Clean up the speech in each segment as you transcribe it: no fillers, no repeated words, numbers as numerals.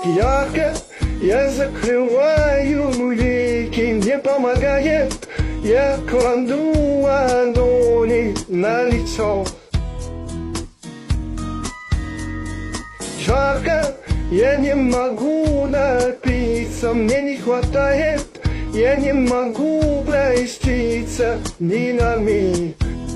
Ярко я закрываю веки, не помогает. Я кладу ладони на лицо. Жарко, я не могу напиться, мне не хватает. Я не могу проститься ни на миг.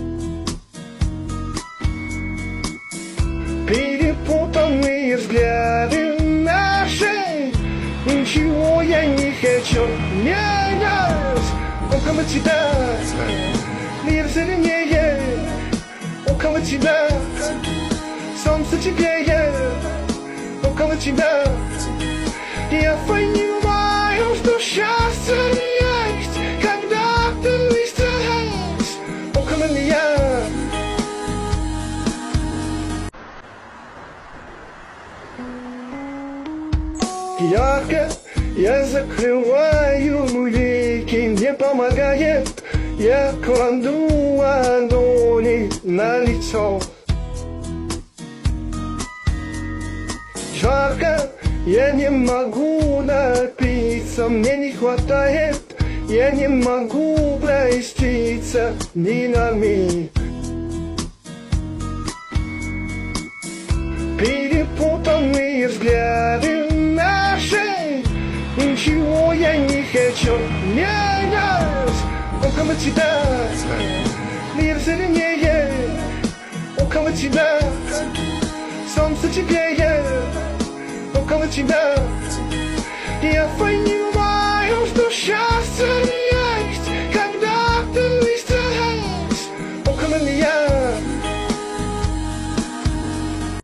Перепутанные взгляды наши, ничего я не хочу менять. Около тебя мир зеленее, около тебя солнце теплее, около тебя я понимаю, что счастье есть, когда ты здесь, около меня. Ярко я закрываю веки, не помогает. Я кладу ладони на лицо. Жарко, я не могу напиться, мне не хватает. Я не могу проститься ни на миг. Перепутанные взгляды наши, ничего я не хочу менять. Около тебя мир зеленее, около тебя солнце теплее, около тебя я понимаю, что счастье